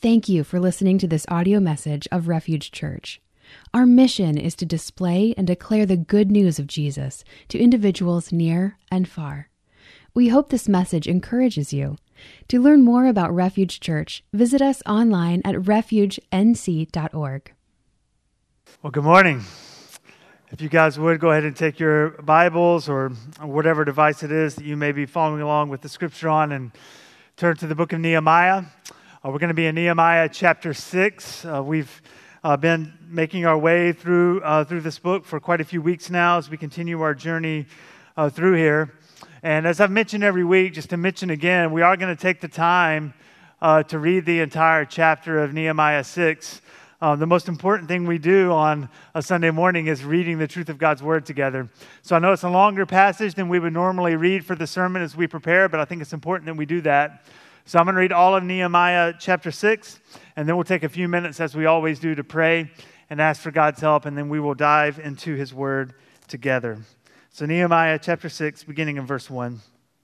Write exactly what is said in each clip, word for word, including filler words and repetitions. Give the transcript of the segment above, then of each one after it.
Thank you for listening to this audio message of Refuge Church. Our mission is to display and declare the good news of Jesus to individuals near and far. We hope this message encourages you. To learn more about Refuge Church, visit us online at refuge n c dot org. Well, good morning. If you guys would, go ahead and take your Bibles or whatever device it is that you may be following along with the scripture on and turn to the book of Nehemiah. Uh, we're going to be in Nehemiah chapter six. Uh, we've uh, been making our way through uh, through this book for quite a few weeks now as we continue our journey uh, through here. And as I've mentioned every week, just to mention again, we are going to take the time uh, to read the entire chapter of Nehemiah six. Uh, the most important thing we do on a Sunday morning is reading the truth of God's Word together. So I know it's a longer passage than we would normally read for the sermon as we prepare, but I think it's important that we do that. So I'm going to read all of Nehemiah chapter six, and then we'll take a few minutes, as we always do, to pray and ask for God's help, and then we will dive into His Word together. So Nehemiah chapter six, beginning in verse one.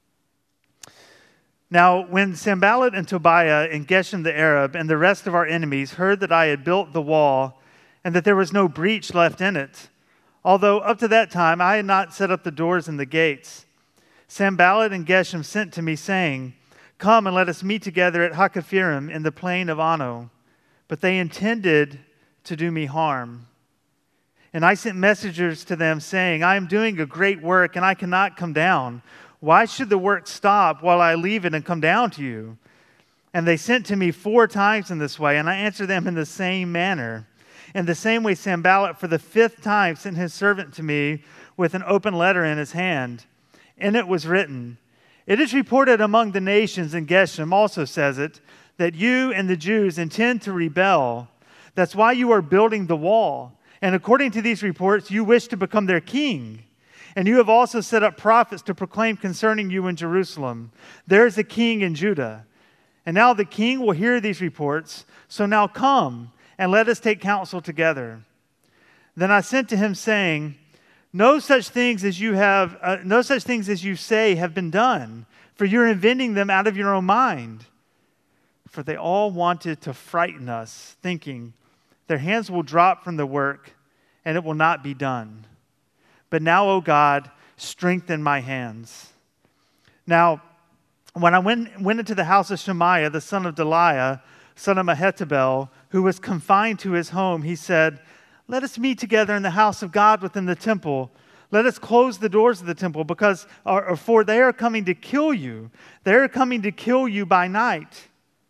Now, when Sanballat and Tobiah and Geshem the Arab and the rest of our enemies heard that I had built the wall and that there was no breach left in it, although up to that time I had not set up the doors and the gates, Sanballat and Geshem sent to me, saying, "Come and let us meet together at Hakaphirim in the plain of Ono." But they intended to do me harm. And I sent messengers to them, saying, "I am doing a great work, and I cannot come down. Why should the work stop while I leave it and come down to you?" And they sent to me four times in this way, and I answered them in the same manner. In the same way, Sanballat for the fifth time sent his servant to me with an open letter in his hand. In it was written, "It is reported among the nations," and Geshem also says it, "that you and the Jews intend to rebel. That's why you are building the wall. And according to these reports, you wish to become their king. And you have also set up prophets to proclaim concerning you in Jerusalem, 'There is a king in Judah.' And now the king will hear these reports. So now come and let us take counsel together." Then I sent to him, saying, No such things as you have, uh, no such things as you say have been done, for you're inventing them out of your own mind." For they all wanted to frighten us, thinking, "Their hands will drop from the work, and it will not be done. But now, O God, strengthen my hands." Now, when I went, went into the house of Shemaiah, the son of Deliah, son of Mehetabel, who was confined to his home, he said, "Let us meet together in the house of God within the temple. Let us close the doors of the temple, because or, or for they are coming to kill you. They are coming to kill you by night."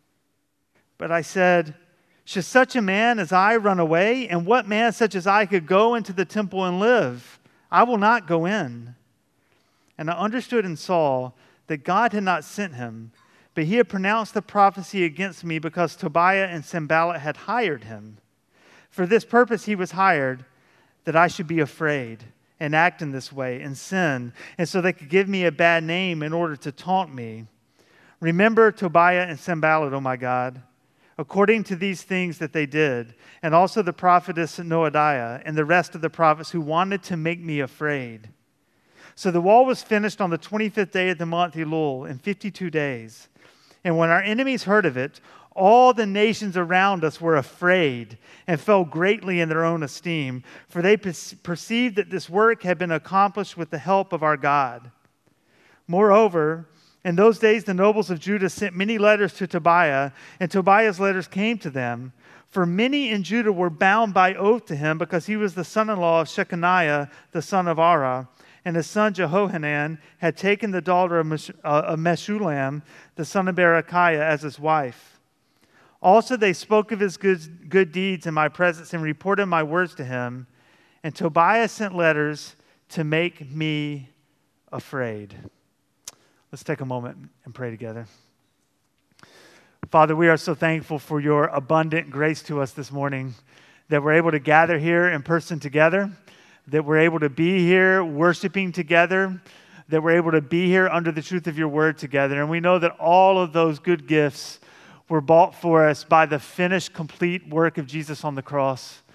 But I said, "Should such a man as I run away? And what man such as I could go into the temple and live? I will not go in." And I understood and saw that God had not sent him, but he had pronounced the prophecy against me because Tobiah and Sanballat had hired him. For this purpose he was hired, that I should be afraid and act in this way and sin, and so they could give me a bad name in order to taunt me. Remember Tobiah and Sanballat, O my God, according to these things that they did, and also the prophetess Noadiah and the rest of the prophets who wanted to make me afraid. So the wall was finished on the twenty-fifth day of the month Elul in fifty-two days. And when our enemies heard of it, all the nations around us were afraid and fell greatly in their own esteem, for they perceived that this work had been accomplished with the help of our God. Moreover, in those days the nobles of Judah sent many letters to Tobiah, and Tobiah's letters came to them. For many in Judah were bound by oath to him, because he was the son-in-law of Shechaniah, the son of Arah, and his son Jehohanan had taken the daughter of Meshullam, the son of Berechiah, as his wife. Also they spoke of his good, good deeds in my presence and reported my words to him. And Tobiah sent letters to make me afraid. Let's take a moment and pray together. Father, we are so thankful for your abundant grace to us this morning, that we're able to gather here in person together, that we're able to be here worshiping together, that we're able to be here under the truth of your word together. And we know that all of those good gifts were bought for us by the finished, complete work of Jesus on the cross.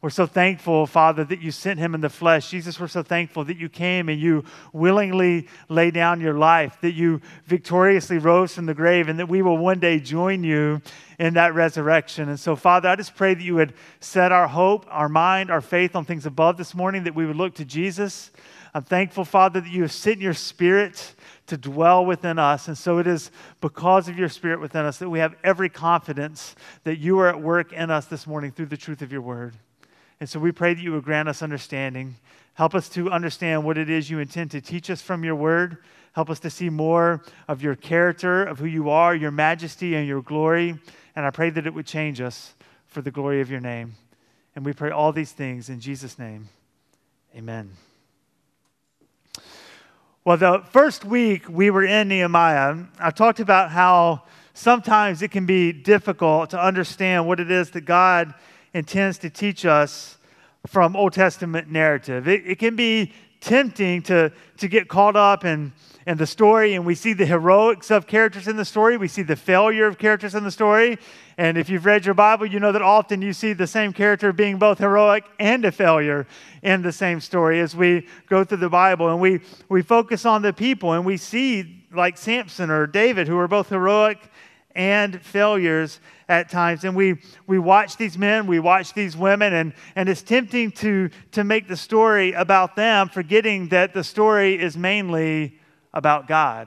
We're so thankful, Father, that you sent him in the flesh. Jesus, we're so thankful that you came and you willingly laid down your life, that you victoriously rose from the grave, and that we will one day join you in that resurrection. And so, Father, I just pray that you would set our hope, our mind, our faith on things above this morning, that we would look to Jesus. I'm thankful, Father, that you have sent your Spirit to dwell within us. And so it is because of your Spirit within us that we have every confidence that you are at work in us this morning through the truth of your word. And so we pray that you would grant us understanding. Help us to understand what it is you intend to teach us from your word. Help us to see more of your character, of who you are, your majesty and your glory. And I pray that it would change us for the glory of your name. And we pray all these things in Jesus' name. Amen. Well, the first week we were in Nehemiah, I talked about how sometimes it can be difficult to understand what it is that God intends to teach us from Old Testament narrative. It, it can be tempting to, to get caught up in, in the story, and we see the heroics of characters in the story. We see the failure of characters in the story. And if you've read your Bible, you know that often you see the same character being both heroic and a failure in the same story as we go through the Bible. And we, we focus on the people, and we see like Samson or David, who are both heroic and failures at times. And we we watch these men, we watch these women, and, and it's tempting to, to make the story about them, forgetting that the story is mainly about God.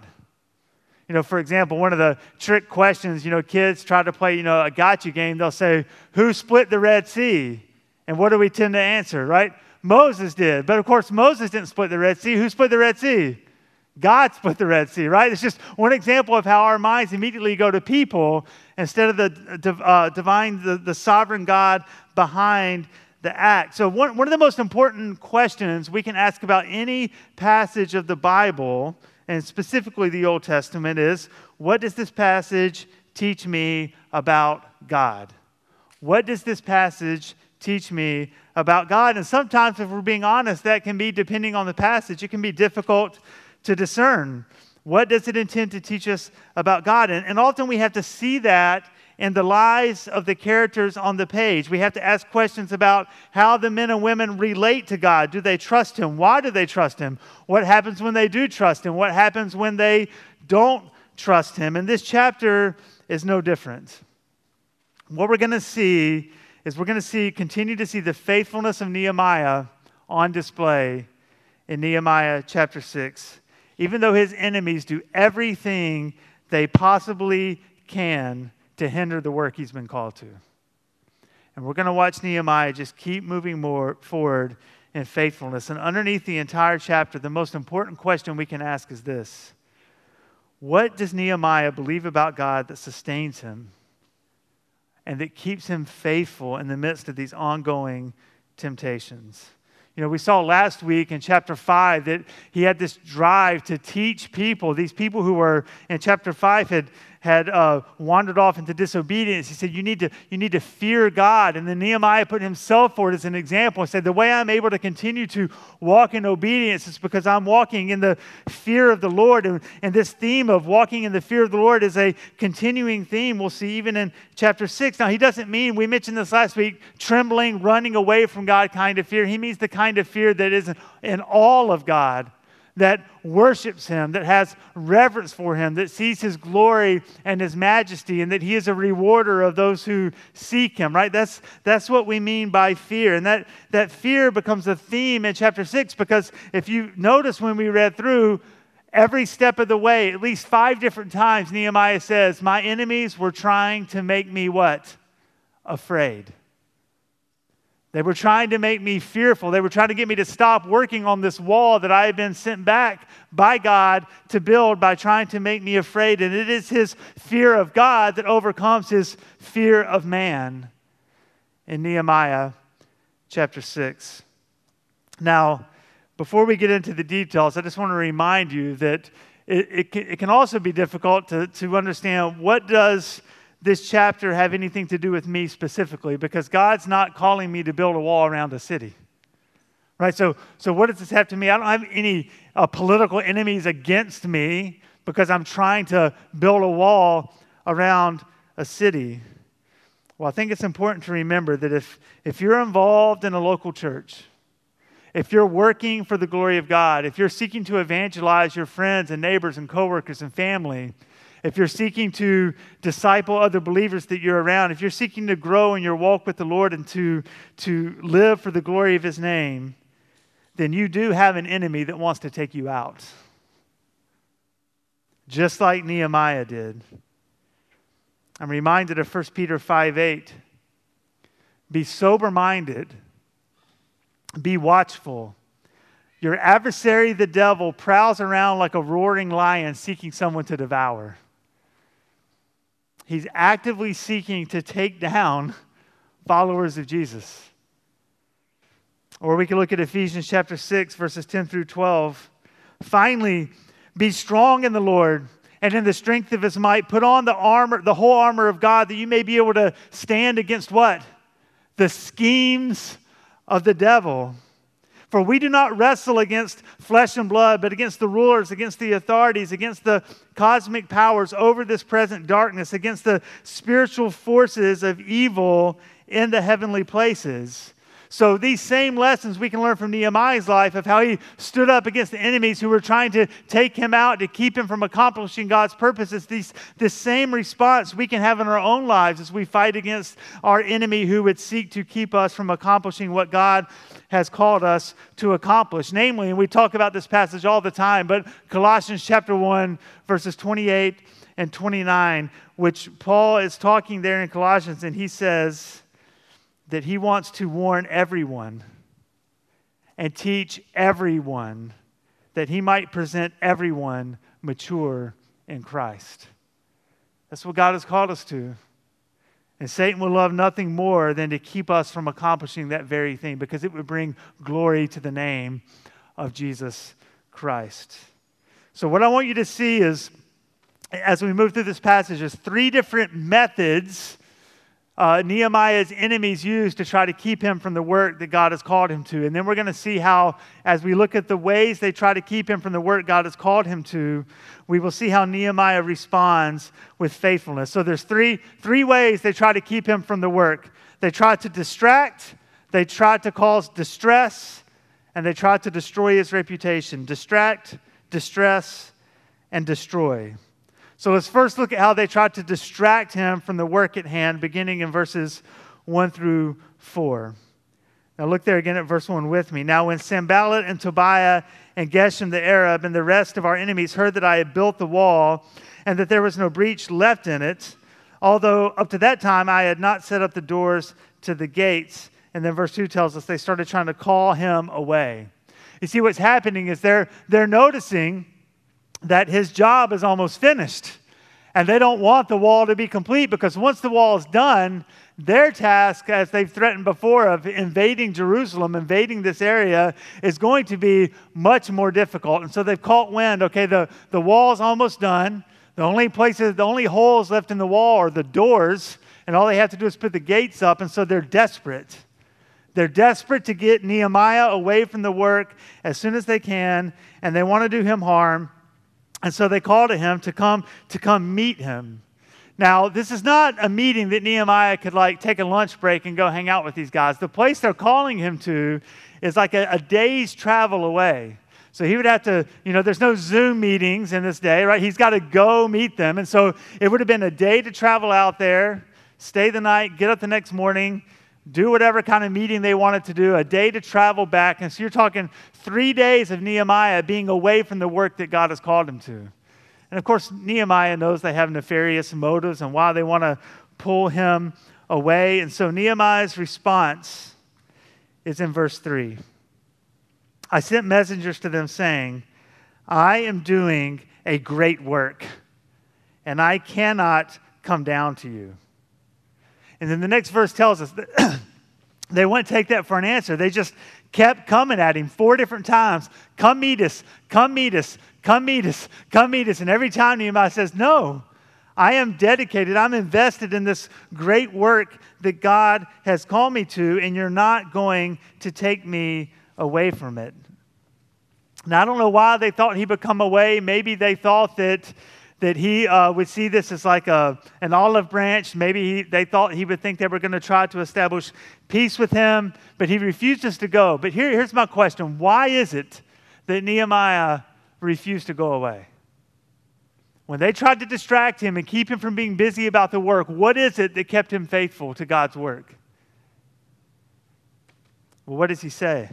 You know, for example, one of the trick questions, you know, kids try to play, you know, a gotcha game. They'll say, who split the Red Sea? And what do we tend to answer, right? Moses did. But of course, Moses didn't split the Red Sea. Who split the Red Sea? God split the Red Sea, right? It's just one example of how our minds immediately go to people instead of the uh, divine, the, the sovereign God behind the act. So one, one of the most important questions we can ask about any passage of the Bible, and specifically the Old Testament, is, what does this passage teach me about God? What does this passage teach me about God? And sometimes, if we're being honest, that can be, depending on the passage, it can be difficult to discern. What does it intend to teach us about God? And, and often we have to see that in the lives of the characters on the page. We have to ask questions about how the men and women relate to God. Do they trust Him? Why do they trust Him? What happens when they do trust Him? What happens when they don't trust Him? And this chapter is no different. What we're going to see is we're going to see, continue to see the faithfulness of Nehemiah on display in Nehemiah chapter six. Even though his enemies do everything they possibly can to hinder the work he's been called to. And we're going to watch Nehemiah just keep moving more forward in faithfulness. And underneath the entire chapter, the most important question we can ask is this: what does Nehemiah believe about God that sustains him and that keeps him faithful in the midst of these ongoing temptations? You know, we saw last week in chapter five that he had this drive to teach people, these people who were in chapter five had had uh, wandered off into disobedience. He said, you need to you need to fear God. And then Nehemiah put himself forward as an example and said, the way I'm able to continue to walk in obedience is because I'm walking in the fear of the Lord. And, and this theme of walking in the fear of the Lord is a continuing theme we'll see even in chapter six. Now, he doesn't mean, we mentioned this last week, trembling, running away from God kind of fear. He means the kind of fear that is in all of God, that worships Him, that has reverence for Him, that sees His glory and His majesty, and that He is a rewarder of those who seek Him, right? That's that's what we mean by fear. And that, that fear becomes a theme in chapter six, because if you notice when we read through, every step of the way, at least five different times, Nehemiah says, my enemies were trying to make me what? Afraid. They were trying to make me fearful. They were trying to get me to stop working on this wall that I had been sent back by God to build by trying to make me afraid. And it is his fear of God that overcomes his fear of man in Nehemiah chapter six. Now, before we get into the details, I just want to remind you that it, it, can, it can also be difficult to, to understand, what does this chapter have anything to do with me specifically? Because God's not calling me to build a wall around a city, right? So, so what does this have to me? I don't have any uh, political enemies against me because I'm trying to build a wall around a city. Well, I think it's important to remember that if, if you're involved in a local church, if you're working for the glory of God, if you're seeking to evangelize your friends and neighbors and coworkers and family, if you're seeking to disciple other believers that you're around, if you're seeking to grow in your walk with the Lord and to, to live for the glory of His name, then you do have an enemy that wants to take you out. Just like Nehemiah did. I'm reminded of First Peter five eight. Be sober-minded. Be watchful. Your adversary, the devil, prowls around like a roaring lion seeking someone to devour. He's actively seeking to take down followers of Jesus. Or we can look at Ephesians chapter six, verses ten through twelve. Finally, be strong in the Lord and in the strength of His might. Put on the armor, the whole armor of God, that you may be able to stand against what? The schemes of the devil. For we do not wrestle against flesh and blood, but against the rulers, against the authorities, against the cosmic powers over this present darkness, against the spiritual forces of evil in the heavenly places. So these same lessons we can learn from Nehemiah's life of how he stood up against the enemies who were trying to take him out, to keep him from accomplishing God's purposes. These, this same response we can have in our own lives as we fight against our enemy who would seek to keep us from accomplishing what God has called us to accomplish. Namely, and we talk about this passage all the time, but Colossians chapter one, verses twenty-eight and twenty-nine, which Paul is talking there in Colossians, and he says that he wants to warn everyone and teach everyone that he might present everyone mature in Christ. That's what God has called us to. And Satan would love nothing more than to keep us from accomplishing that very thing, because it would bring glory to the name of Jesus Christ. So what I want you to see is, as we move through this passage, is three different methods Uh, Nehemiah's enemies used to try to keep him from the work that God has called him to. And then we're going to see how, as we look at the ways they try to keep him from the work God has called him to, we will see how Nehemiah responds with faithfulness. So there's three, three ways they try to keep him from the work. They try to distract, they try to cause distress, and they try to destroy his reputation. Distract, distress, and destroy. So let's first look at how they tried to distract him from the work at hand, beginning in verses one through four. Now look there again at verse one with me. Now when Sanballat and Tobiah and Geshem the Arab and the rest of our enemies heard that I had built the wall and that there was no breach left in it, although up to that time I had not set up the doors to the gates. And then verse two tells us they started trying to call him away. You see, what's happening is they're, they're noticing that his job is almost finished. And they don't want the wall to be complete, because once the wall is done, their task, as they've threatened before, of invading Jerusalem, invading this area, is going to be much more difficult. And so they've caught wind, okay, the, the wall's almost done. The only places, the only holes left in the wall are the doors, and all they have to do is put the gates up, and so they're desperate. They're desperate to get Nehemiah away from the work as soon as they can, and they want to do him harm. And so they call to him to come to come meet him. Now, this is not a meeting that Nehemiah could like take a lunch break and go hang out with these guys. The place they're calling him to is like a, a day's travel away. So he would have to, you know, there's no Zoom meetings in this day, right? He's got to go meet them. And so it would have been a day to travel out there, stay the night, get up the next morning, do whatever kind of meeting they wanted to do, a day to travel back. And so you're talking three days of Nehemiah being away from the work that God has called him to. And of course, Nehemiah knows they have nefarious motives and why they want to pull him away. And so Nehemiah's response is in verse three. I sent messengers to them saying, I am doing a great work, and I cannot come down to you. And then the next verse tells us that they wouldn't take that for an answer. They just kept coming at him four different times. Come meet us, come meet us, come meet us, come meet us. And every time Nehemiah says, no, I am dedicated, I'm invested in this great work that God has called me to, and you're not going to take me away from it. Now, I don't know why they thought he would come away. Maybe they thought that that he uh, would see this as like a, an olive branch. Maybe he, they thought he would think they were going to try to establish peace with him, but he refuses to go. But here, here's my question. Why is it that Nehemiah refused to go away? When they tried to distract him and keep him from being busy about the work, what is it that kept him faithful to God's work? Well, what does he say?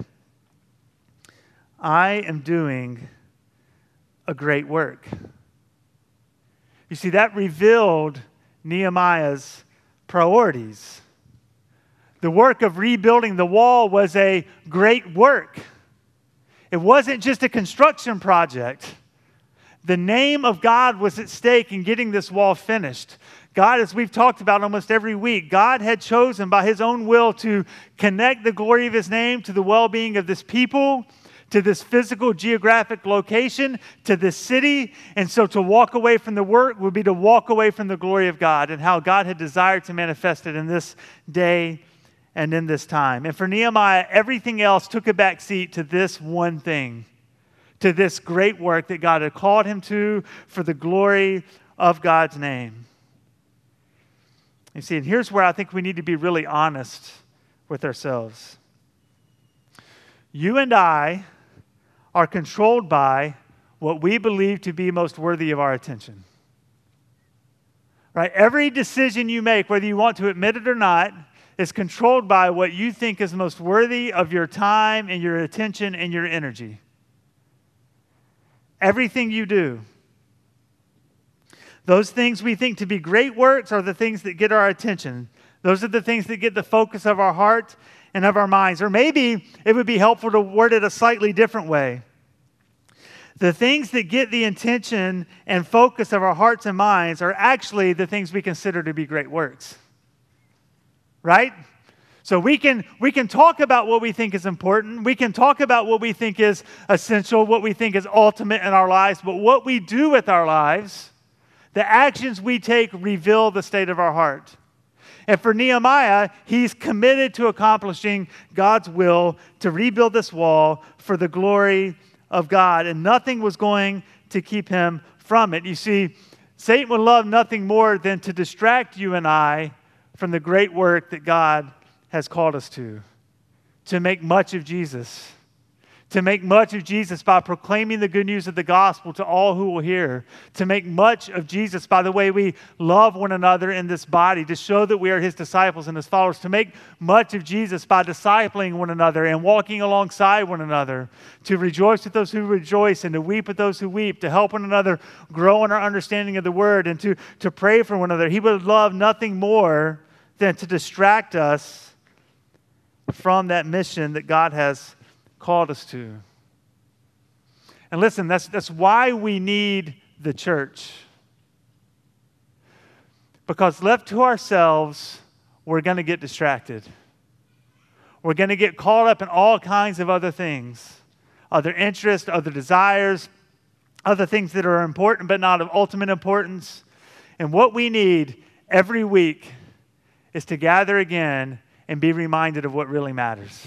I am doing a great work. You see, that revealed Nehemiah's priorities. The work of rebuilding the wall was a great work. It wasn't just a construction project. The name of God was at stake in getting this wall finished. God, as we've talked about almost every week, God had chosen by his own will to connect the glory of his name to the well-being of this people, to this physical geographic location, to this city. And so to walk away from the work would be to walk away from the glory of God and how God had desired to manifest it in this day and in this time. And for Nehemiah, everything else took a back seat to this one thing, to this great work that God had called him to for the glory of God's name. You see, and here's where I think we need to be really honest with ourselves. You and I are controlled by what we believe to be most worthy of our attention. Right? Every decision you make, whether you want to admit it or not, is controlled by what you think is most worthy of your time and your attention and your energy. Everything you do. Those things we think to be great works are the things that get our attention. Those are the things that get the focus of our heart and of our minds. Or maybe it would be helpful to word it a slightly different way. The things that get the attention and focus of our hearts and minds are actually the things we consider to be great works. Right? So we can we can talk about what we think is important. We can talk about what we think is essential, what we think is ultimate in our lives. But what we do with our lives, the actions we take reveal the state of our heart. And for Nehemiah, he's committed to accomplishing God's will to rebuild this wall for the glory of God. And nothing was going to keep him from it. You see, Satan would love nothing more than to distract you and I from the great work that God has called us to. To make much of Jesus. To make much of Jesus by proclaiming the good news of the gospel to all who will hear. To make much of Jesus by the way we love one another in this body. To show that we are his disciples and his followers. To make much of Jesus by discipling one another and walking alongside one another. To rejoice with those who rejoice and to weep with those who weep. To help one another grow in our understanding of the word and to, to pray for one another. He would love nothing more than to distract us from that mission that God has called us to. And listen, that's, that's why we need the church. Because left to ourselves, we're going to get distracted. We're going to get caught up in all kinds of other things, other interests, other desires, other things that are important but not of ultimate importance. And what we need every week is to gather again and be reminded of what really matters.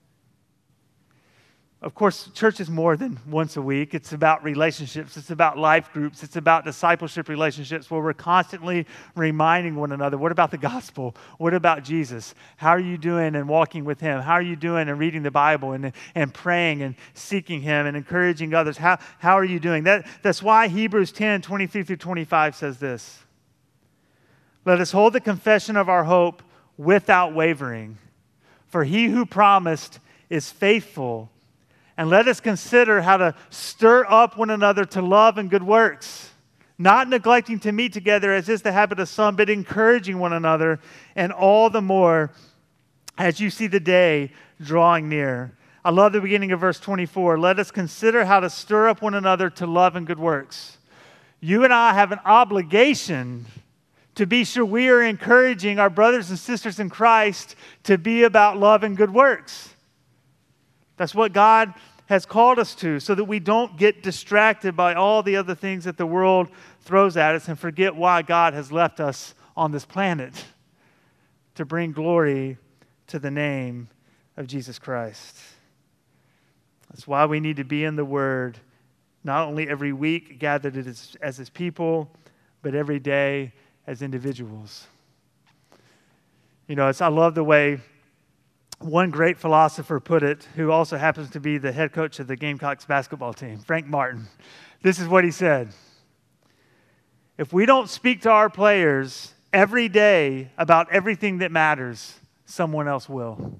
Of course, church is more than once a week. It's about relationships. It's about life groups. It's about discipleship relationships where we're constantly reminding one another, what about the gospel? What about Jesus? How are you doing in walking with him? How are you doing in reading the Bible and, and praying and seeking him and encouraging others? How, how are you doing? That, that's why Hebrews ten, twenty-three through twenty-five says this. Let us hold the confession of our hope without wavering, for he who promised is faithful. And let us consider how to stir up one another to love and good works, not neglecting to meet together as is the habit of some, but encouraging one another, and all the more as you see the day drawing near. I love the beginning of verse twenty-four. Let us consider how to stir up one another to love and good works. You and I have an obligation to be sure we are encouraging our brothers and sisters in Christ to be about love and good works. That's what God has called us to, so that we don't get distracted by all the other things that the world throws at us and forget why God has left us on this planet, to bring glory to the name of Jesus Christ. That's why we need to be in the Word not only every week gathered as, as his people, but every day as individuals. You know, it's, I love the way one great philosopher put it, who also happens to be the head coach of the Gamecocks basketball team, Frank Martin. This is what he said. If we don't speak to our players every day about everything that matters, someone else will.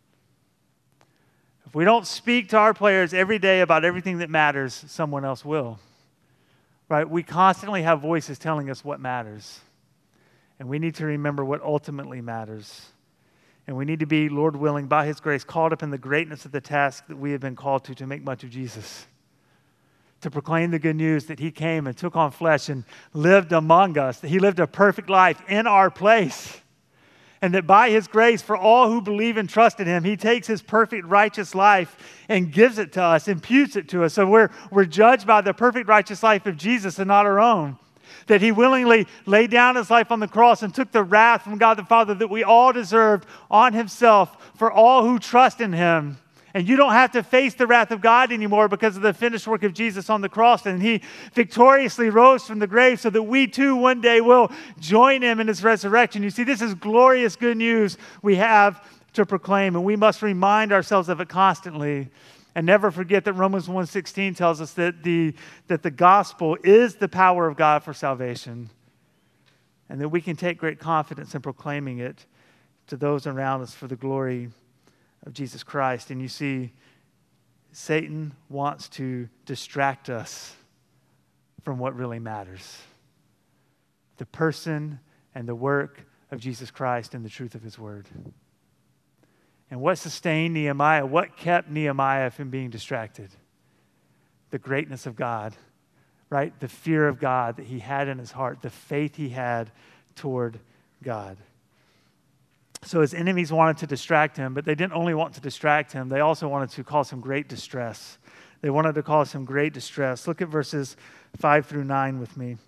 If we don't speak to our players every day about everything that matters, someone else will. Right? We constantly have voices telling us what matters. And we need to remember what ultimately matters. And we need to be, Lord willing, by his grace, called up in the greatness of the task that we have been called to, to make much of Jesus. To proclaim the good news that he came and took on flesh and lived among us, that he lived a perfect life in our place. And that by his grace, for all who believe and trust in him, he takes his perfect righteous life and gives it to us, imputes it to us. So we're, we're judged by the perfect righteous life of Jesus and not our own. That he willingly laid down his life on the cross and took the wrath from God the Father that we all deserved on himself for all who trust in him. And you don't have to face the wrath of God anymore because of the finished work of Jesus on the cross. And he victoriously rose from the grave so that we too one day will join him in his resurrection. You see, this is glorious good news we have to proclaim, and we must remind ourselves of it constantly. And never forget that Romans one sixteen tells us that the, that the gospel is the power of God for salvation. And that we can take great confidence in proclaiming it to those around us for the glory of Jesus Christ. And you see, Satan wants to distract us from what really matters. The person and the work of Jesus Christ and the truth of his word. And what sustained Nehemiah? What kept Nehemiah from being distracted? The greatness of God, right? The fear of God that he had in his heart, the faith he had toward God. So his enemies wanted to distract him, but they didn't only want to distract him, they also wanted to cause him great distress. They wanted to cause him great distress. Look at verses five through nine with me.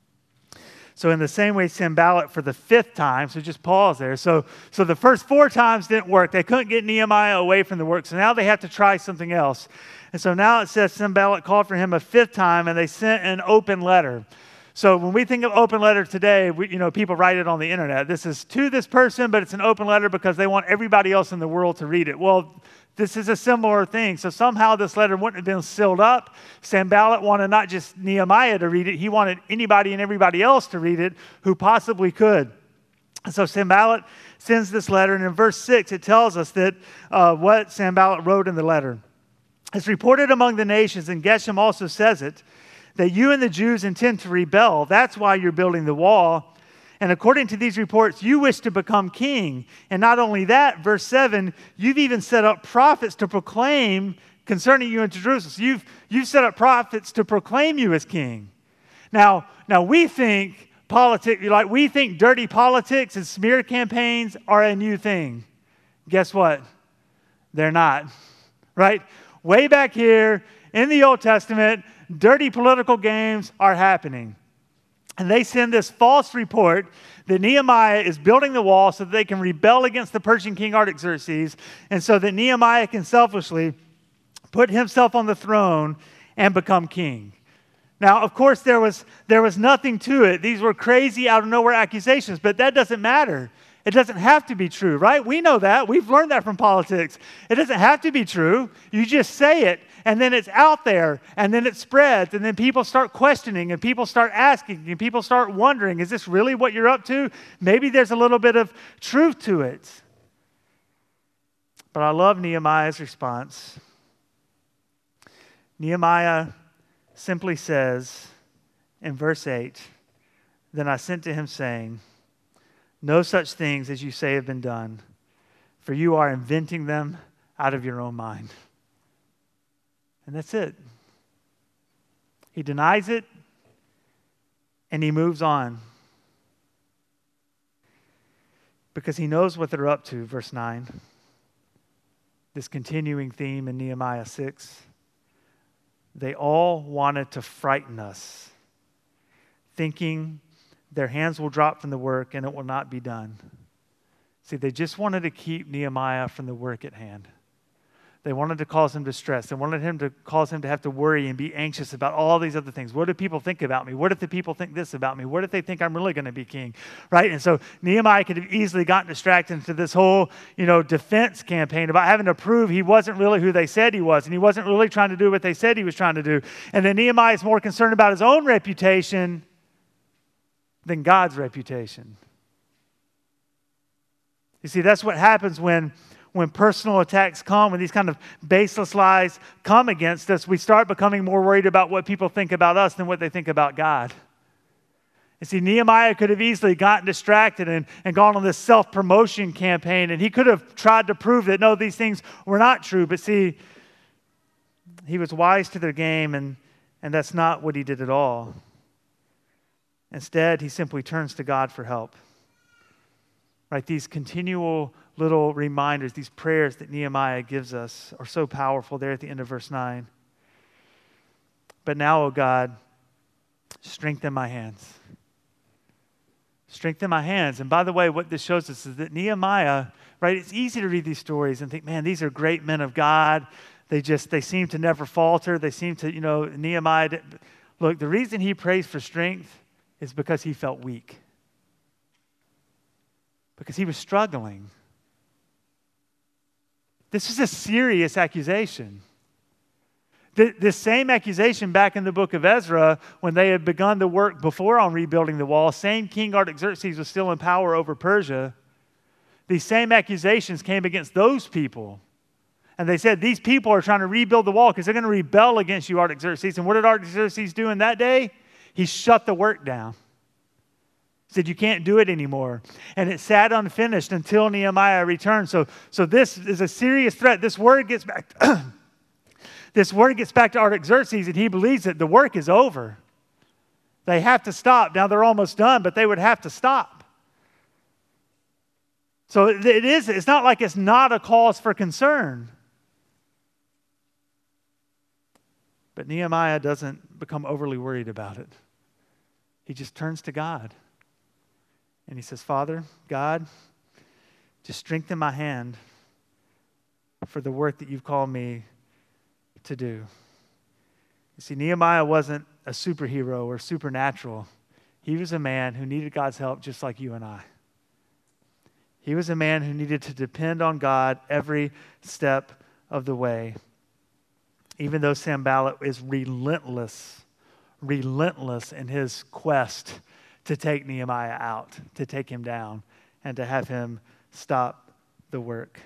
So in the same way, Sanballat for the fifth time, so just pause there. So, so the first four times didn't work. They couldn't get Nehemiah away from the work. So now they have to try something else. And so now it says Sanballat called for him a fifth time, and they sent an open letter. So when we think of open letter today, we, you know, people write it on the internet. This is to this person, but it's an open letter because they want everybody else in the world to read it. Well, this is a similar thing. So somehow this letter wouldn't have been sealed up. Sanballat wanted not just Nehemiah to read it. He wanted anybody and everybody else to read it who possibly could. And so Sanballat sends this letter. And in verse six, it tells us that uh, what Sanballat wrote in the letter. It's reported among the nations, and Geshem also says it, that you and the Jews intend to rebel. That's why you're building the wall. And according to these reports, you wish to become king. And not only that, verse seven, you've even set up prophets to proclaim concerning you into Jerusalem. So you've, you've set up prophets to proclaim you as king. Now, now we think politics, like we think dirty politics and smear campaigns are a new thing. Guess what? They're not, right? Way back here in the Old Testament, dirty political games are happening. And they send this false report that Nehemiah is building the wall so that they can rebel against the Persian king Artaxerxes, and so that Nehemiah can selfishly put himself on the throne and become king. Now, of course, there was, there was nothing to it. These were crazy, out-of-nowhere accusations, but that doesn't matter. It doesn't have to be true, right? We know that. We've learned that from politics. It doesn't have to be true. You just say it, and then it's out there, and then it spreads, and then people start questioning, and people start asking, and people start wondering, is this really what you're up to? Maybe there's a little bit of truth to it. But I love Nehemiah's response. Nehemiah simply says in verse eight, then I sent to him saying, no such things as you say have been done, for you are inventing them out of your own mind. And that's it. He denies it, and he moves on. Because he knows what they're up to, verse nine. This continuing theme in Nehemiah six. They all wanted to frighten us, thinking their hands will drop from the work and it will not be done. See, they just wanted to keep Nehemiah from the work at hand. They wanted to cause him distress. They wanted him to cause him to have to worry and be anxious about all these other things. What do people think about me? What if the people think this about me? What if they think I'm really going to be king? Right? And so Nehemiah could have easily gotten distracted into this whole, you know, defense campaign about having to prove he wasn't really who they said he was, and he wasn't really trying to do what they said he was trying to do. And then Nehemiah is more concerned about his own reputation than God's reputation. You see, that's what happens when When personal attacks come, when these kind of baseless lies come against us, we start becoming more worried about what people think about us than what they think about God. You see, Nehemiah could have easily gotten distracted and, and gone on this self-promotion campaign, and he could have tried to prove that, no, these things were not true. But see, he was wise to their game, and, and that's not what he did at all. Instead, he simply turns to God for help. Right? These continual little reminders, these prayers that Nehemiah gives us are so powerful there at the end of verse nine. But now, O God, strengthen my hands. Strengthen my hands. And by the way, what this shows us is that Nehemiah, right, it's easy to read these stories and think, man, these are great men of God. They just, they seem to never falter. They seem to, you know, Nehemiah, look, the reason he prays for strength is because he felt weak. Because he was struggling. This is a serious accusation. The, this same accusation back in the book of Ezra, when they had begun the work before on rebuilding the wall, same King Artaxerxes was still in power over Persia. These same accusations came against those people. And they said, these people are trying to rebuild the wall because they're going to rebel against you, Artaxerxes. And what did Artaxerxes do in that day? He shut the work down. He said, you can't do it anymore. And it sat unfinished until Nehemiah returned. So, so this is a serious threat. This word gets back to, this word gets back to Artaxerxes, and he believes that the work is over. They have to stop. Now they're almost done, but they would have to stop. So it is, it's not like it's not a cause for concern. But Nehemiah doesn't become overly worried about it. He just turns to God. And he says, Father, God, just strengthen my hand for the work that you've called me to do. You see, Nehemiah wasn't a superhero or supernatural. He was a man who needed God's help just like you and I. He was a man who needed to depend on God every step of the way. Even though Sanballat is relentless, relentless in his quest to take Nehemiah out, to take him down, and to have him stop the work.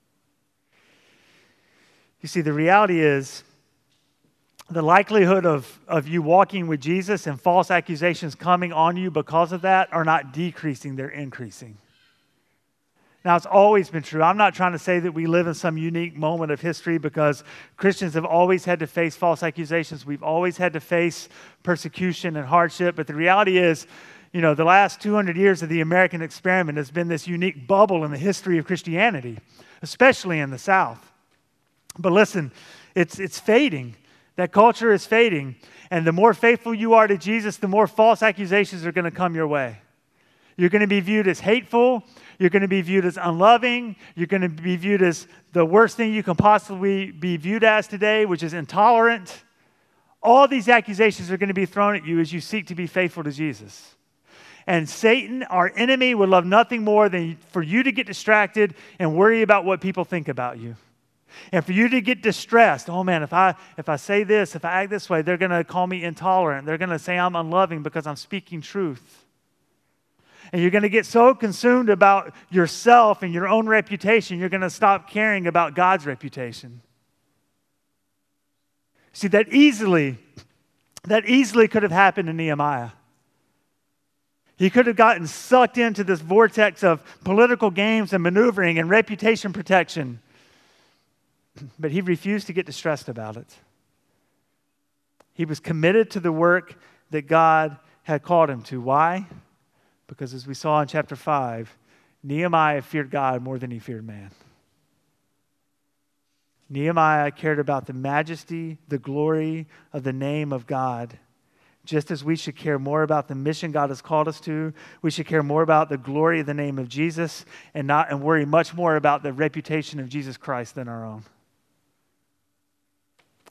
You see, the reality is the likelihood of, of you walking with Jesus and false accusations coming on you because of that are not decreasing, they're increasing. Now, it's always been true. I'm not trying to say that we live in some unique moment of history, because Christians have always had to face false accusations. We've always had to face persecution and hardship. But the reality is, you know, the last two hundred years of the American experiment has been this unique bubble in the history of Christianity, especially in the South. But listen, it's it's fading. That culture is fading. And the more faithful you are to Jesus, the more false accusations are going to come your way. You're going to be viewed as hateful. You're going to be viewed as unloving. You're going to be viewed as the worst thing you can possibly be viewed as today, which is intolerant. All these accusations are going to be thrown at you as you seek to be faithful to Jesus. And Satan, our enemy, would love nothing more than for you to get distracted and worry about what people think about you. And for you to get distressed. Oh man, if I if I say this, if I act this way, they're going to call me intolerant. They're going to say I'm unloving because I'm speaking truth. And you're going to get so consumed about yourself and your own reputation, you're going to stop caring about God's reputation. See, that easily, that easily could have happened to Nehemiah. He could have gotten sucked into this vortex of political games and maneuvering and reputation protection. But he refused to get distressed about it. He was committed to the work that God had called him to. Why? Because as we saw in chapter five, Nehemiah feared God more than he feared man. Nehemiah cared about the majesty, the glory of the name of God. Just as we should care more about the mission God has called us to, we should care more about the glory of the name of Jesus and not and worry much more about the reputation of Jesus Christ than our own.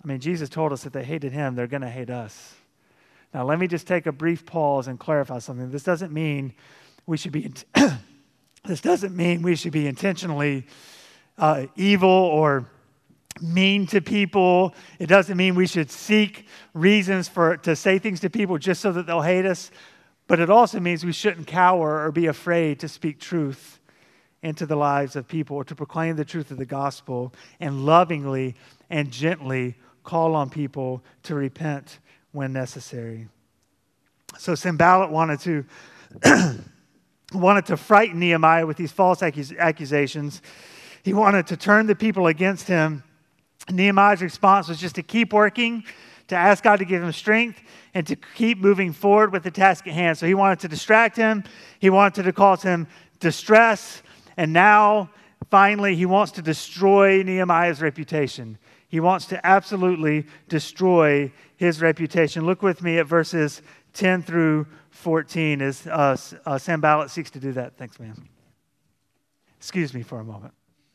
I mean, Jesus told us if they hated him, they're going to hate us. Now, let me just take a brief pause and clarify something. This doesn't mean we should be, this doesn't mean we should be intentionally uh, evil or mean to people. It doesn't mean we should seek reasons for to say things to people just so that they'll hate us. But it also means we shouldn't cower or be afraid to speak truth into the lives of people, or to proclaim the truth of the gospel and lovingly and gently call on people to repent when necessary. So Sanballat wanted to wanted to frighten Nehemiah with these false accus- accusations. He wanted to turn the people against him. Nehemiah's response was just to keep working, to ask God to give him strength, and to keep moving forward with the task at hand. So he wanted to distract him. He wanted to cause him distress. And now, finally, he wants to destroy Nehemiah's reputation. He wants to absolutely destroy his reputation. Look with me at verses ten through fourteen as uh, uh, Sanballat seeks to do that. Thanks, ma'am. Excuse me for a moment.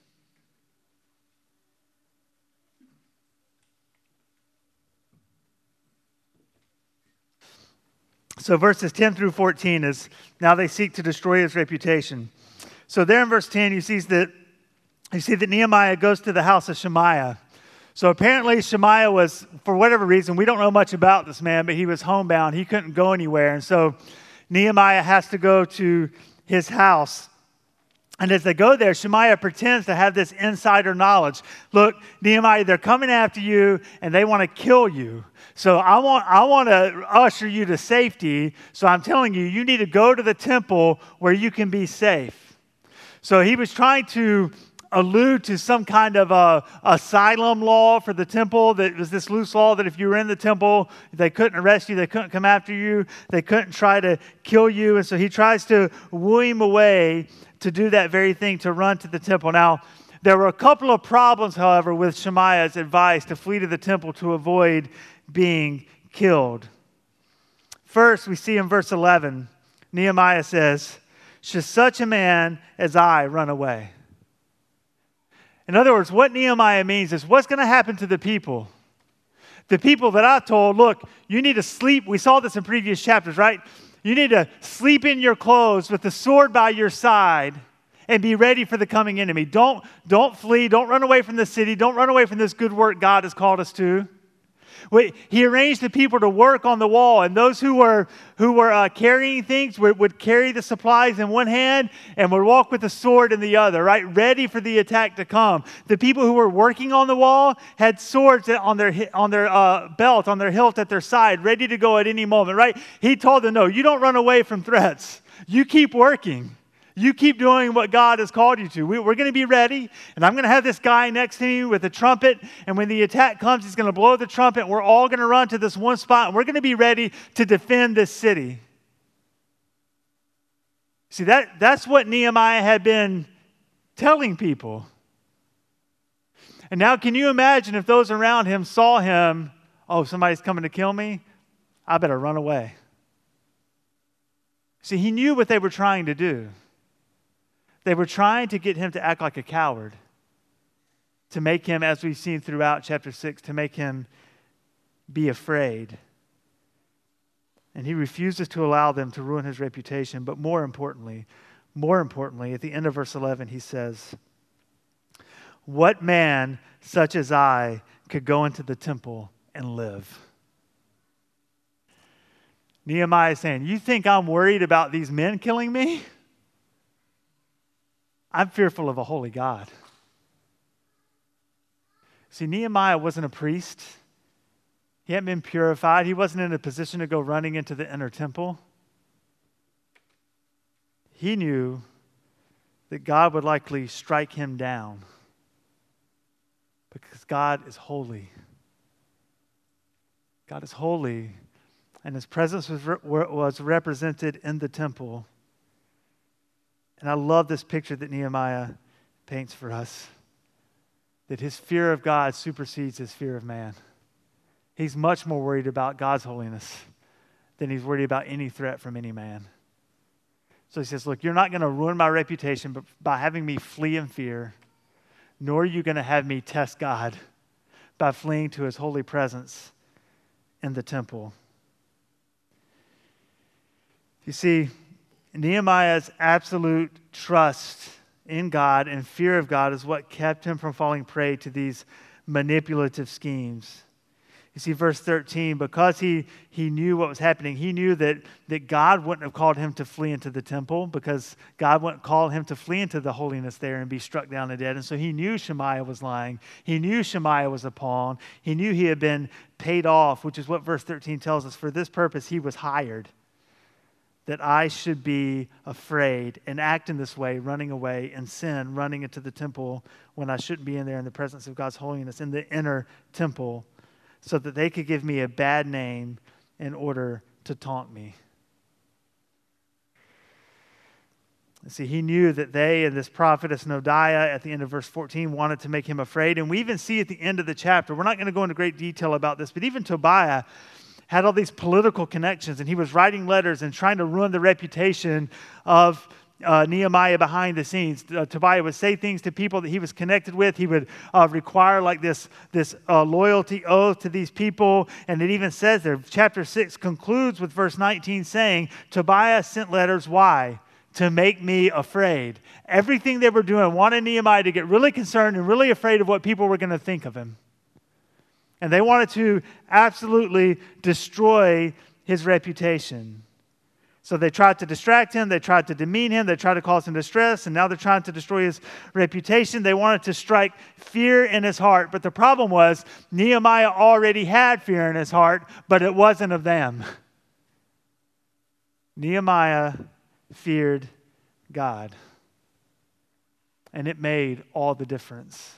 So verses ten through fourteen is now they seek to destroy his reputation. So there in verse ten, you see that you see that Nehemiah goes to the house of Shemaiah. So apparently Shemaiah was, for whatever reason, we don't know much about this man, but he was homebound. He couldn't go anywhere. And so Nehemiah has to go to his house. And as they go there, Shemaiah pretends to have this insider knowledge. Look, Nehemiah, they're coming after you and they want to kill you. So I want, I want to usher you to safety. So I'm telling you, you need to go to the temple where you can be safe. So he was trying to allude to some kind of a asylum law for the temple. That was this loose law that if you were in the temple, they couldn't arrest you, they couldn't come after you, they couldn't try to kill you. And so he tries to woo him away to do that very thing, to run to the temple. Now, there were a couple of problems, however, with Shemaiah's advice to flee to the temple to avoid being killed. First, we see in verse eleven, Nehemiah says, "Should such a man as I run away?" In other words, what Nehemiah means is what's going to happen to the people? The people that I told, look, you need to sleep. We saw this in previous chapters, right? You need to sleep in your clothes with the sword by your side and be ready for the coming enemy. Don't, don't flee. Don't run away from the city. Don't run away from this good work God has called us to. He arranged the people to work on the wall, and those who were who were uh, carrying things would, would carry the supplies in one hand and would walk with the sword in the other, right, ready for the attack to come. The people who were working on the wall had swords on their on their uh, belt, on their hilt at their side, ready to go at any moment, right? He told them, no, you don't run away from threats. You keep working. You keep doing what God has called you to. We, we're going to be ready, and I'm going to have this guy next to me with a trumpet, and when the attack comes, he's going to blow the trumpet, and we're all going to run to this one spot, and we're going to be ready to defend this city. See, that, that's what Nehemiah had been telling people. And now can you imagine if those around him saw him, oh, somebody's coming to kill me? I better run away. See, he knew what they were trying to do. They were trying to get him to act like a coward, to make him, as we've seen throughout chapter six, to make him be afraid. And he refuses to allow them to ruin his reputation. But more importantly, more importantly, at the end of verse eleven, he says, "What man such as I could go into the temple and live?" Nehemiah is saying, you think I'm worried about these men killing me? I'm fearful of a holy God. See, Nehemiah wasn't a priest. He hadn't been purified. He wasn't in a position to go running into the inner temple. He knew that God would likely strike him down because God is holy. God is holy, and his presence was, re- was represented in the temple. And I love this picture that Nehemiah paints for us, that his fear of God supersedes his fear of man. He's much more worried about God's holiness than he's worried about any threat from any man. So he says, look, you're not going to ruin my reputation by having me flee in fear, nor are you going to have me test God by fleeing to his holy presence in the temple. You see, Nehemiah's absolute trust in God and fear of God is what kept him from falling prey to these manipulative schemes. You see, verse thirteen, because he, he knew what was happening, he knew that, that God wouldn't have called him to flee into the temple, because God wouldn't call him to flee into the holiness there and be struck down and dead. And so he knew Shemaiah was lying. He knew Shemaiah was a pawn. He knew he had been paid off, which is what verse thirteen tells us. For this purpose, he was hired, that I should be afraid and act in this way, running away, and sin, running into the temple when I shouldn't be in there in the presence of God's holiness, in the inner temple, so that they could give me a bad name in order to taunt me. See, he knew that they and this prophetess Noadiah at the end of verse fourteen wanted to make him afraid. And we even see at the end of the chapter, we're not going to go into great detail about this, but even Tobiah had all these political connections, and he was writing letters and trying to ruin the reputation of Uh, Nehemiah behind the scenes. Uh, Tobiah would say things to people that he was connected with. He would uh, require like this, this uh, loyalty oath to these people. And it even says there, chapter six concludes with verse nineteen saying, Tobiah sent letters, why? To make me afraid. Everything they were doing wanted Nehemiah to get really concerned and really afraid of what people were going to think of him. And they wanted to absolutely destroy his reputation. So they tried to distract him, they tried to demean him, they tried to cause him distress, and now they're trying to destroy his reputation. They wanted to strike fear in his heart. But the problem was, Nehemiah already had fear in his heart, but it wasn't of them. Nehemiah feared God, and it made all the difference.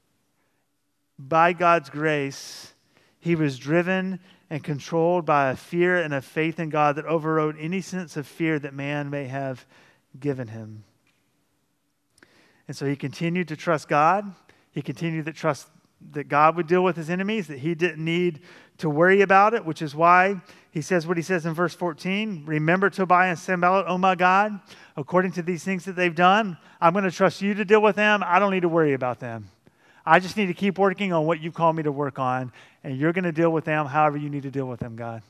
By God's grace, he was driven and controlled by a fear and a faith in God that overrode any sense of fear that man may have given him. And so he continued to trust God. He continued to trust that God would deal with his enemies, that he didn't need to worry about it, which is why he says what he says in verse fourteen, remember Tobiah and Sanballat, oh my God, according to these things that they've done, I'm going to trust you to deal with them. I don't need to worry about them. I just need to keep working on what you call me to work on, and you're going to deal with them however you need to deal with them, God.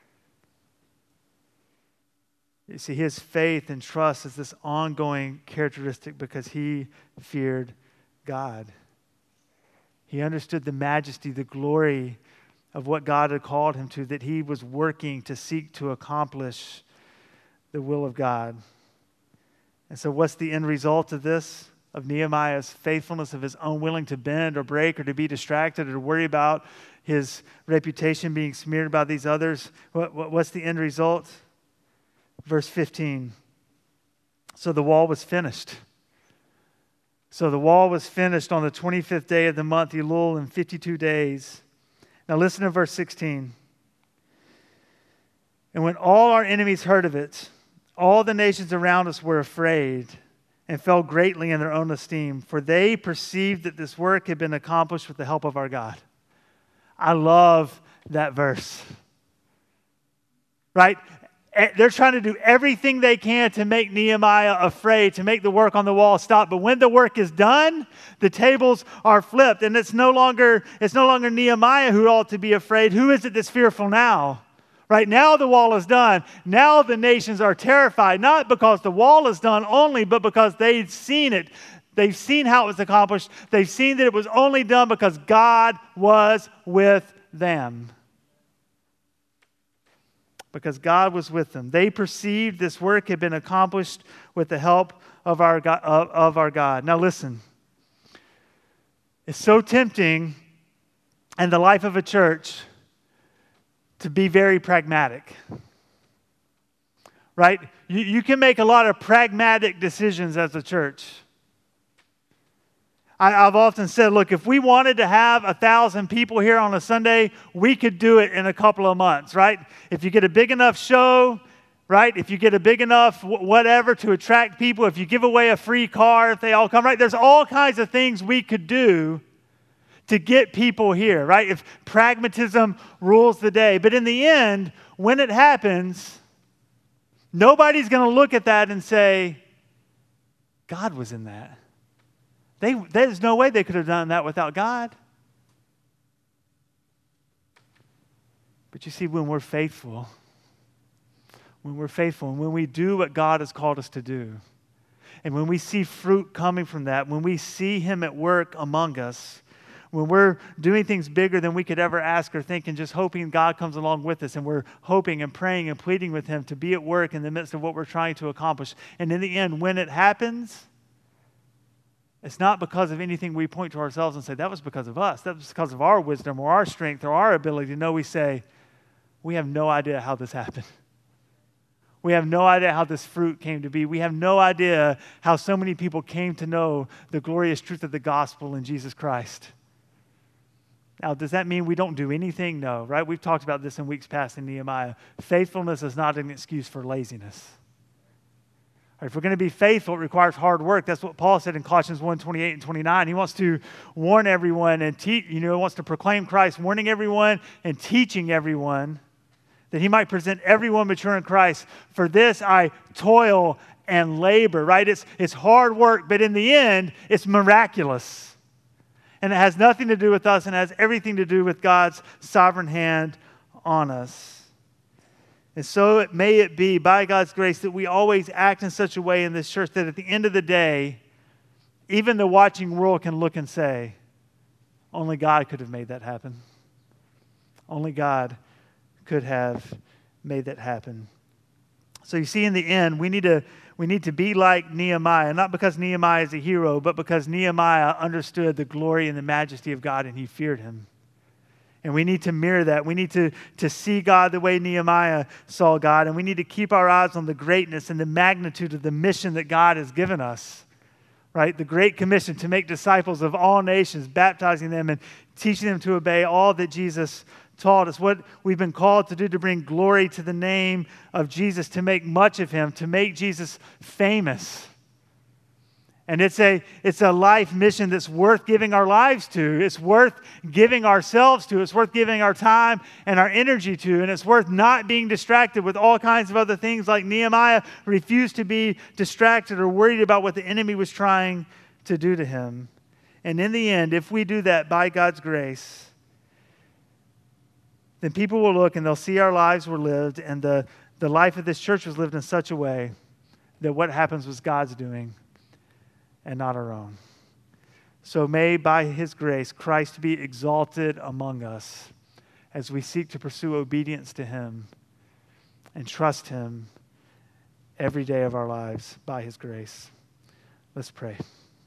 You see, his faith and trust is this ongoing characteristic because he feared God. He understood the majesty, the glory of what God had called him to, that he was working to seek to accomplish the will of God. And so what's the end result of this? Of Nehemiah's faithfulness, of his unwilling to bend or break or to be distracted or to worry about his reputation being smeared by these others. What, what, what's the end result? Verse fifteen. So the wall was finished. So the wall was finished on the twenty-fifth day of the month Elul in fifty-two days. Now listen to verse sixteen. And when all our enemies heard of it, all the nations around us were afraid and fell greatly in their own esteem, for they perceived that this work had been accomplished with the help of our God. I love that verse. Right? They're trying to do everything they can to make Nehemiah afraid, to make the work on the wall stop. But when the work is done, the tables are flipped, and it's no longer, it's no longer Nehemiah who ought to be afraid. Who is it that's fearful now? Right now the wall is done. Now the nations are terrified, not because the wall is done only, but because they've seen it. They've seen how it was accomplished. They've seen that it was only done because God was with them. Because God was with them. They perceived this work had been accomplished with the help of our God. Of, of our God. Now listen. It's so tempting in the life of a church to be very pragmatic, right? You, you can make a lot of pragmatic decisions as a church. I, I've often said, look, if we wanted to have a thousand people here on a Sunday, we could do it in a couple of months, right? If you get a big enough show, right? If you get a big enough whatever to attract people, if you give away a free car, if they all come, right? There's all kinds of things we could do to get people here, right? If pragmatism rules the day. But in the end, when it happens, nobody's going to look at that and say, God was in that. They, there's no way they could have done that without God. But you see, when we're faithful, when we're faithful, and when we do what God has called us to do, and when we see fruit coming from that, when we see Him at work among us, when we're doing things bigger than we could ever ask or think and just hoping God comes along with us, and we're hoping and praying and pleading with Him to be at work in the midst of what we're trying to accomplish. And in the end, when it happens, it's not because of anything we point to ourselves and say, that was because of us. That was because of our wisdom or our strength or our ability to know. We say, we have no idea how this happened. We have no idea how this fruit came to be. We have no idea how so many people came to know the glorious truth of the gospel in Jesus Christ. Now, does that mean we don't do anything? No, right? We've talked about this in weeks past in Nehemiah. Faithfulness is not an excuse for laziness. Right, if we're going to be faithful, it requires hard work. That's what Paul said in Colossians one, twenty-eight and twenty-nine. He wants to warn everyone and teach, you know, wants to proclaim Christ, warning everyone and teaching everyone, that he might present everyone mature in Christ. For this I toil and labor, right? It's, it's hard work, but in the end, it's miraculous. And it has nothing to do with us and has everything to do with God's sovereign hand on us. And so it may it be, by God's grace, that we always act in such a way in this church that at the end of the day, even the watching world can look and say, only God could have made that happen. Only God could have made that happen. So you see, in the end, we need to we need to be like Nehemiah, not because Nehemiah is a hero, but because Nehemiah understood the glory and the majesty of God and he feared Him. And we need to mirror that. We need to, to see God the way Nehemiah saw God, and we need to keep our eyes on the greatness and the magnitude of the mission that God has given us. Right? The Great Commission to make disciples of all nations, baptizing them and teaching them to obey all that Jesus taught us, what we've been called to do to bring glory to the name of Jesus, to make much of Him, to make Jesus famous. And it's a, it's a life mission that's worth giving our lives to. It's worth giving ourselves to. It's worth giving our time and our energy to. And it's worth not being distracted with all kinds of other things, like Nehemiah refused to be distracted or worried about what the enemy was trying to do to him. And in the end, if we do that by God's grace, then people will look and they'll see our lives were lived, and the, the life of this church was lived in such a way that what happens was God's doing and not our own. So may, by His grace, Christ be exalted among us as we seek to pursue obedience to Him and trust Him every day of our lives by His grace. Let's pray.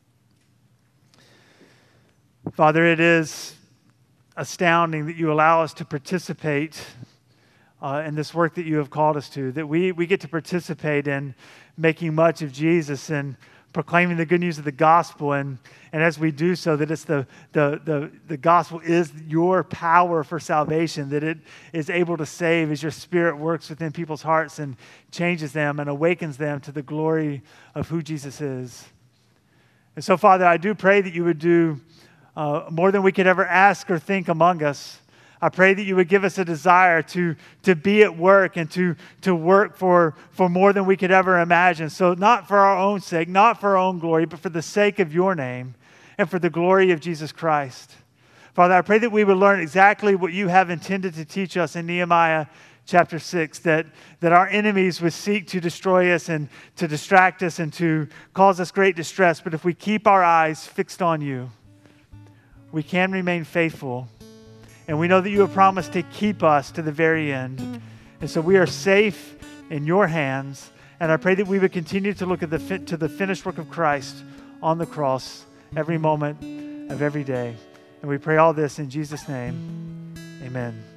Father, it is astounding that you allow us to participate uh, in this work that you have called us to, that we, we get to participate in making much of Jesus and proclaiming the good news of the gospel, and, and as we do so, that it's the, the, the, the gospel is your power for salvation, that it is able to save as your Spirit works within people's hearts and changes them and awakens them to the glory of who Jesus is. And so, Father, I do pray that you would do uh, more than we could ever ask or think among us. I pray that you would give us a desire to, to be at work and to, to work for, for more than we could ever imagine. So not for our own sake, not for our own glory, but for the sake of your name and for the glory of Jesus Christ. Father, I pray that we would learn exactly what you have intended to teach us in Nehemiah chapter six, that, that our enemies would seek to destroy us and to distract us and to cause us great distress. But if we keep our eyes fixed on you, we can remain faithful. And we know that you have promised to keep us to the very end. And so we are safe in your hands. And I pray that we would continue to look at the fi- to the finished work of Christ on the cross every moment of every day. And we pray all this in Jesus' name. Amen.